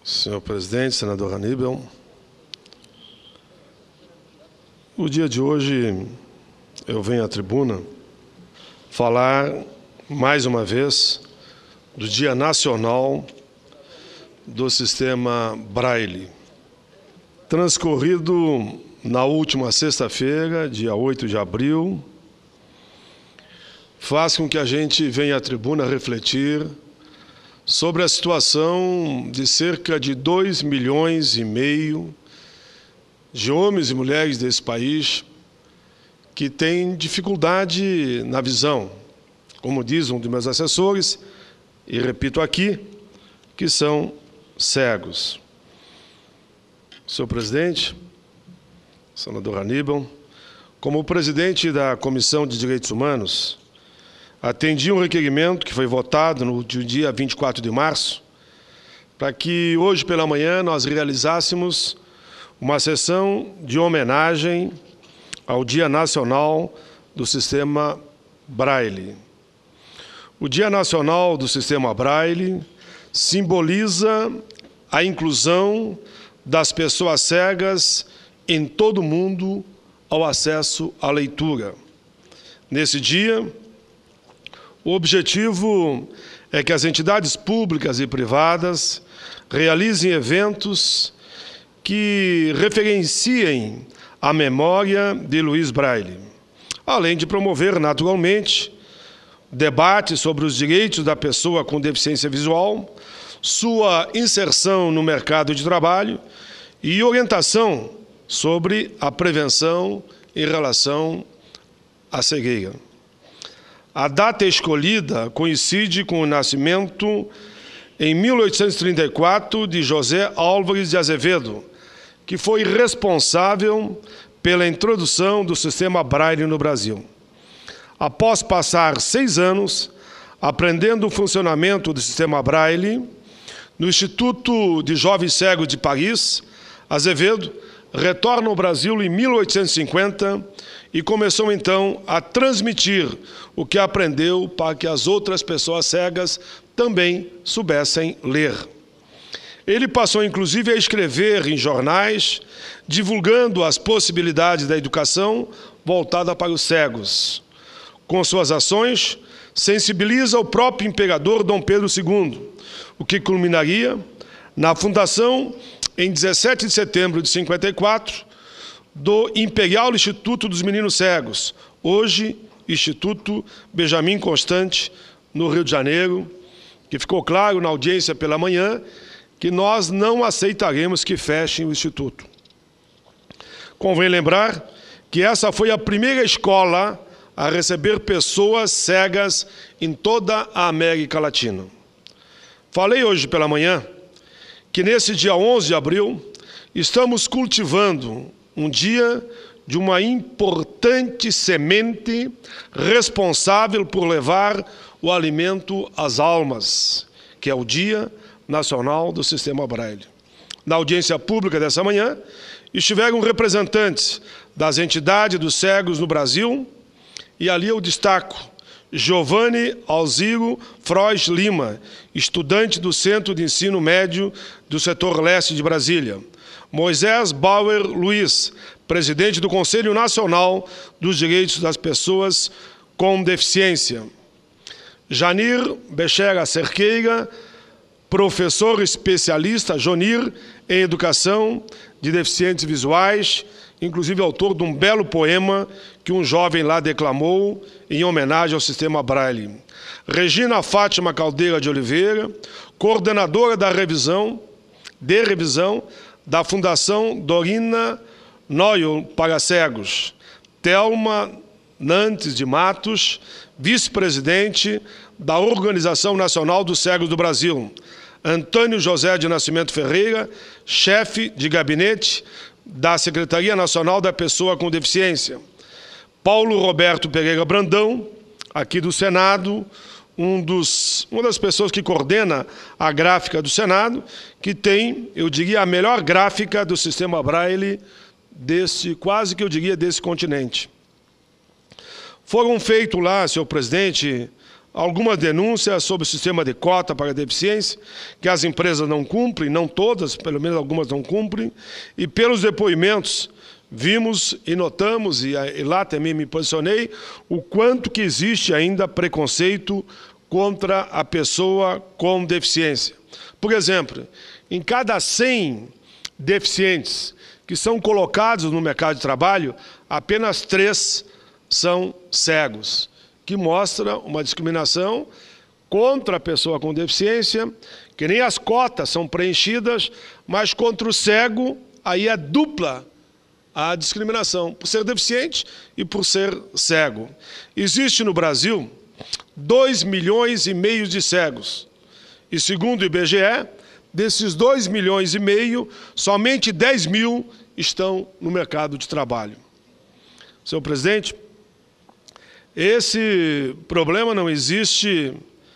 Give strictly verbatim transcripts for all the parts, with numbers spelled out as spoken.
Senhor presidente, senador Aníbal, no dia de hoje eu venho à tribuna falar mais uma vez do Dia Nacional do Sistema Braille. Transcorrido na última sexta-feira, dia oito de abril, faz com que a gente venha à tribuna refletir sobre a situação de cerca de dois milhões e meio de homens e mulheres desse país que têm dificuldade na visão, como diz um dos meus assessores, e repito aqui, que são cegos. Senhor presidente, senador Aníbal, como presidente da Comissão de Direitos Humanos, atendi um requerimento que foi votado no dia vinte e quatro de março, para que hoje pela manhã nós realizássemos uma sessão de homenagem ao Dia Nacional do Sistema Braille. O Dia Nacional do Sistema Braille simboliza a inclusão das pessoas cegas em todo o mundo ao acesso à leitura. Nesse dia, o objetivo é que as entidades públicas e privadas realizem eventos que referenciem a memória de Luiz Braille, além de promover, naturalmente, debate sobre os direitos da pessoa com deficiência visual, sua inserção no mercado de trabalho e orientação sobre a prevenção em relação à cegueira. A data escolhida coincide com o nascimento, em mil oitocentos e trinta e quatro, de José Álvares de Azevedo, que foi responsável pela introdução do sistema Braille no Brasil. Após passar seis anos aprendendo o funcionamento do sistema Braille, no Instituto de Jovens Cegos de Paris, Azevedo retorna ao Brasil em mil oitocentos e cinquenta e começou então a transmitir o que aprendeu para que as outras pessoas cegas também soubessem ler. Ele passou inclusive a escrever em jornais, divulgando as possibilidades da educação voltada para os cegos. Com suas ações, sensibiliza o próprio imperador Dom Pedro segundo, o que culminaria na fundação, em dezessete de setembro de cinquenta e quatro, do Imperial Instituto dos Meninos Cegos, hoje Instituto Benjamin Constant, no Rio de Janeiro, que ficou claro na audiência pela manhã que nós não aceitaremos que fechem o Instituto. Convém lembrar que essa foi a primeira escola a receber pessoas cegas em toda a América Latina. Falei hoje pela manhã que nesse dia onze de abril estamos cultivando um dia de uma importante semente responsável por levar o alimento às almas, que é o Dia Nacional do Sistema Braille. Na audiência pública dessa manhã, estiveram representantes das entidades dos cegos no Brasil, e ali eu destaco Giovanni Alziro Frois Lima, estudante do Centro de Ensino Médio do Setor Leste de Brasília. Moisés Bauer Luiz, presidente do Conselho Nacional dos Direitos das Pessoas com Deficiência. Janir Bechera Cerqueira, professor especialista, Jonir, em Educação de Deficientes Visuais, inclusive autor de um belo poema que um jovem lá declamou em homenagem ao sistema Braille. Regina Fátima Caldeira de Oliveira, coordenadora da revisão, de revisão da Fundação Dorina Noyo para Cegos. Thelma Nantes de Matos, vice-presidente da Organização Nacional dos Cegos do Brasil. Antônio José de Nascimento Ferreira, chefe de gabinete da Secretaria Nacional da Pessoa com Deficiência. Paulo Roberto Pereira Brandão, aqui do Senado, um dos, uma das pessoas que coordena a gráfica do Senado, que tem, eu diria, a melhor gráfica do sistema Braille desse, quase que eu diria, desse continente. Foram feitos lá, senhor presidente, algumas denúncias sobre o sistema de cota para deficiência, que as empresas não cumprem, não todas, pelo menos algumas não cumprem, e pelos depoimentos vimos e notamos, e lá também me posicionei, o quanto que existe ainda preconceito contra a pessoa com deficiência. Por exemplo, em cada cem deficientes que são colocados no mercado de trabalho, apenas três são cegos, que mostra uma discriminação contra a pessoa com deficiência, que nem as cotas são preenchidas, mas contra o cego, aí é dupla a discriminação, por ser deficiente e por ser cego. Existe no Brasil dois milhões e meio de cegos, e segundo o I B G E, desses dois milhões e meio, somente dez mil estão no mercado de trabalho. Senhor presidente, esse problema não existe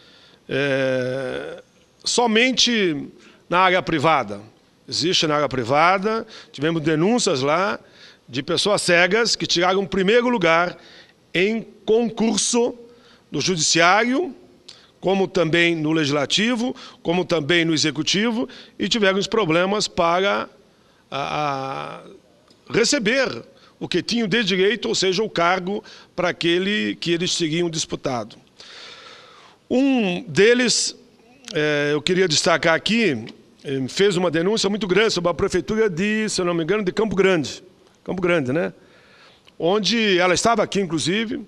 é, somente na área privada. Existe na área privada, tivemos denúncias lá de pessoas cegas que tiraram primeiro lugar em concurso no judiciário, como também no legislativo, como também no executivo, e tiveram os problemas para a, a receber o que tinham de direito, ou seja, o cargo para aquele que eles tinham disputado. Um deles, é, eu queria destacar aqui, fez uma denúncia muito grande sobre a prefeitura de, se eu não me engano, de Campo Grande, Campo Grande, né? Onde ela estava aqui, inclusive.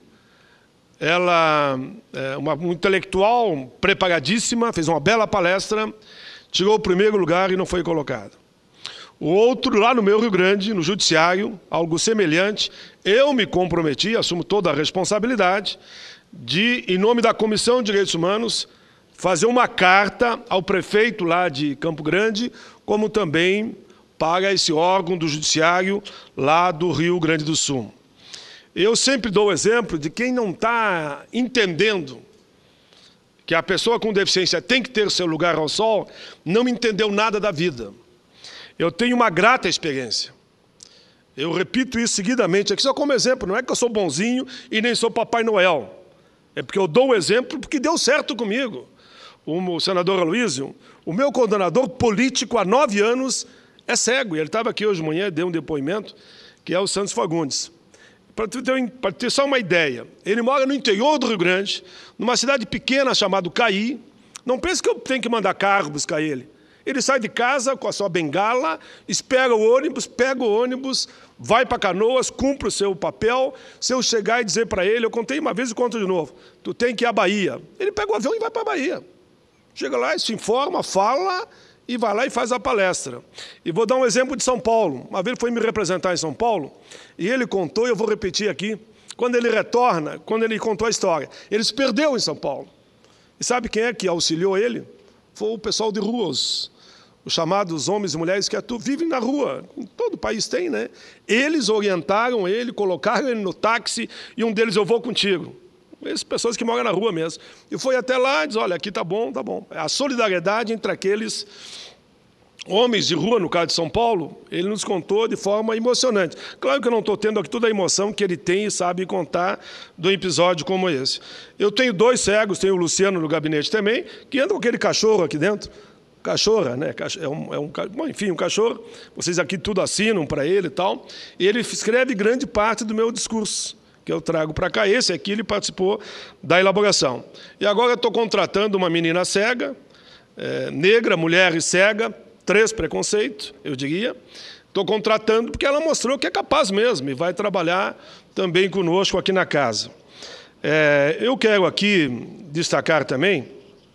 Ela é uma, uma intelectual preparadíssima, fez uma bela palestra, tirou o primeiro lugar e não foi colocada. O outro, lá no meu Rio Grande, no judiciário, algo semelhante, eu me comprometi, assumo toda a responsabilidade, de, em nome da Comissão de Direitos Humanos, fazer uma carta ao prefeito lá de Campo Grande, como também para esse órgão do judiciário lá do Rio Grande do Sul. Eu sempre dou o exemplo de quem não está entendendo que a pessoa com deficiência tem que ter seu lugar ao sol, não entendeu nada da vida. Eu tenho uma grata experiência. Eu repito isso seguidamente, aqui só como exemplo, não é que eu sou bonzinho e nem sou Papai Noel. É porque eu dou o exemplo porque deu certo comigo. O senador Aloysio, o meu coordenador político há nove anos é cego, e ele estava aqui hoje de manhã, deu um depoimento, que é o Santos Fagundes. Para ter, ter só uma ideia, ele mora no interior do Rio Grande, numa cidade pequena chamada Caí. Não pense que eu tenho que mandar carro buscar ele. Ele sai de casa com a sua bengala, espera o ônibus, pega o ônibus, vai para Canoas, cumpre o seu papel. Se eu chegar e dizer para ele, eu contei uma vez e conto de novo, tu tem que ir à Bahia. Ele pega o avião e vai para a Bahia. Chega lá, se informa, fala e vai lá e faz a palestra. E vou dar um exemplo de São Paulo. Uma vez ele foi me representar em São Paulo, e ele contou, e eu vou repetir aqui, quando ele retorna, quando ele contou a história, ele se perdeu em São Paulo. E sabe quem é que auxiliou ele? Foi o pessoal de ruas, os chamados homens e mulheres que atu- vivem na rua. Em todo o país tem, né? Eles orientaram ele, colocaram ele no táxi, e um deles, eu vou contigo. Essas pessoas que moram na rua mesmo. E foi até lá e diz, olha, aqui tá bom, tá bom. A solidariedade entre aqueles homens de rua, no caso de São Paulo, ele nos contou de forma emocionante. Claro que eu não estou tendo aqui toda a emoção que ele tem e sabe contar de um episódio como esse. Eu tenho dois cegos, tenho o Luciano no gabinete também, que anda com aquele cachorro aqui dentro. Cachorra, né? É um, é um, bom, enfim, um cachorro. Vocês aqui tudo assinam para ele e tal. E ele escreve grande parte do meu discurso que eu trago para cá. Esse aqui ele participou da elaboração. E agora eu estou contratando uma menina cega, é, negra, mulher e cega, três preconceitos, eu diria. Estou contratando porque ela mostrou que é capaz mesmo e vai trabalhar também conosco aqui na casa. É, eu quero aqui destacar também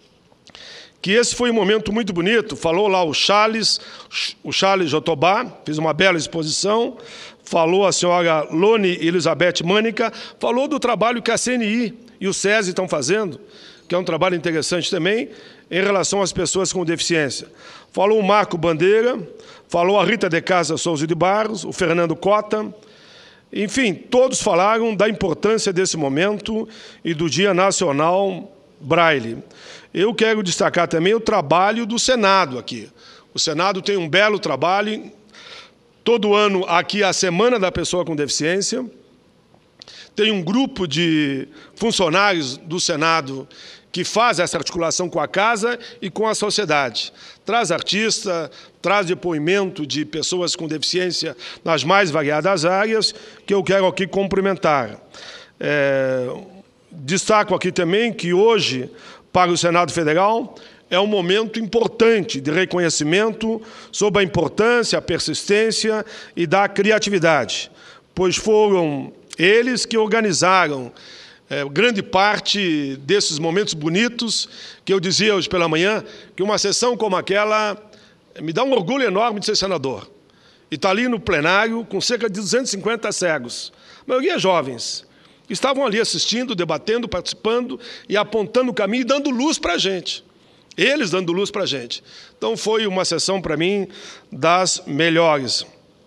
que esse foi um momento muito bonito. Falou lá o Charles, o Charles Jotobá, fez uma bela exposição. Falou a senhora Lone Elizabeth Mânica, falou do trabalho que a C N I e o SESI estão fazendo, que é um trabalho interessante também, em relação às pessoas com deficiência. Falou o Marco Bandeira, falou a Rita de Casa Souza de Barros, o Fernando Cota. Enfim, todos falaram da importância desse momento e do Dia Nacional Braille. Eu quero destacar também o trabalho do Senado aqui. O Senado tem um belo trabalho. Todo ano, aqui, a Semana da Pessoa com Deficiência. tem um grupo de funcionários do Senado que faz essa articulação com a casa e com a sociedade. Traz artista, traz depoimento de pessoas com deficiência nas mais variadas áreas, que eu quero aqui cumprimentar. É, destaco aqui também que hoje, para o Senado Federal, é um momento importante de reconhecimento sobre a importância, a persistência e da criatividade, pois foram eles que organizaram É, grande parte desses momentos bonitos, que eu dizia hoje pela manhã, que uma sessão como aquela me dá um orgulho enorme de ser senador. E está ali no plenário com cerca de duzentos e cinquenta cegos, a maioria jovens, que estavam ali assistindo, debatendo, participando e apontando o caminho e dando luz para a gente. Eles dando luz para a gente. Então foi uma sessão, para mim, das melhores.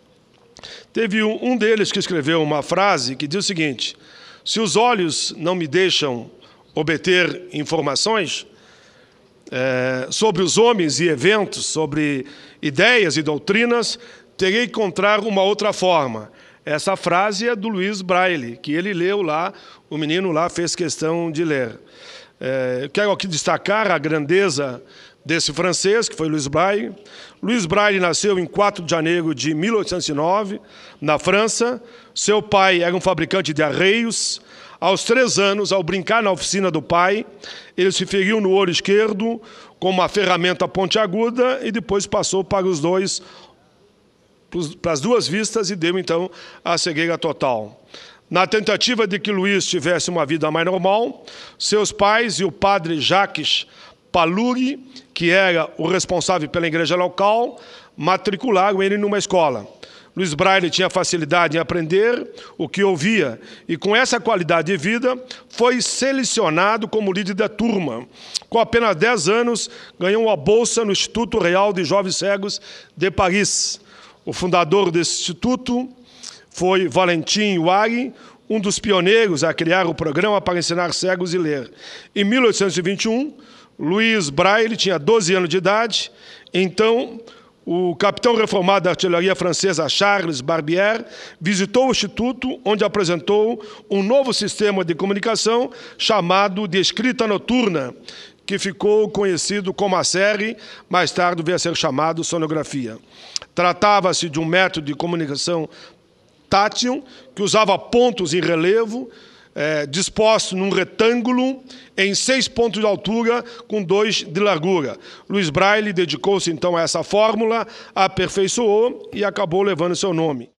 Teve um deles que escreveu uma frase que diz o seguinte: se os olhos não me deixam obter informações é, sobre os homens e eventos, sobre ideias e doutrinas, terei que encontrar uma outra forma. Essa frase é do Louis Braille, que ele leu lá, o menino lá fez questão de ler. É, quero aqui destacar a grandeza desse francês, que foi Louis Braille. Louis Braille nasceu em quatro de janeiro de mil oitocentos e nove, na França. Seu pai era um fabricante de arreios. Aos três anos, ao brincar na oficina do pai, ele se feriu no olho esquerdo com uma ferramenta pontiaguda e depois passou para os dois, para as duas vistas e deu, então, a cegueira total. Na tentativa de que Luiz tivesse uma vida mais normal, seus pais e o padre Jacques Paluri, que era o responsável pela igreja local, matricularam ele numa escola. Louis Braille tinha facilidade em aprender o que ouvia e, com essa qualidade de vida, foi selecionado como líder da turma. Com apenas dez anos, ganhou uma bolsa no Instituto Real de Jovens Cegos de Paris. O fundador desse instituto foi Valentin Huari, um dos pioneiros a criar o programa para ensinar cegos a ler. Em mil oitocentos e vinte e um, Louis Braille tinha doze anos de idade, então o capitão reformado da artilharia francesa Charles Barbier visitou o Instituto, onde apresentou um novo sistema de comunicação chamado de escrita noturna, que ficou conhecido como a série, mais tarde veio a ser chamado sonografia. Tratava-se de um método de comunicação tátil, que usava pontos em relevo, É, disposto num retângulo em seis pontos de altura com dois de largura. Louis Braille dedicou-se então a essa fórmula, aperfeiçoou e acabou levando seu nome.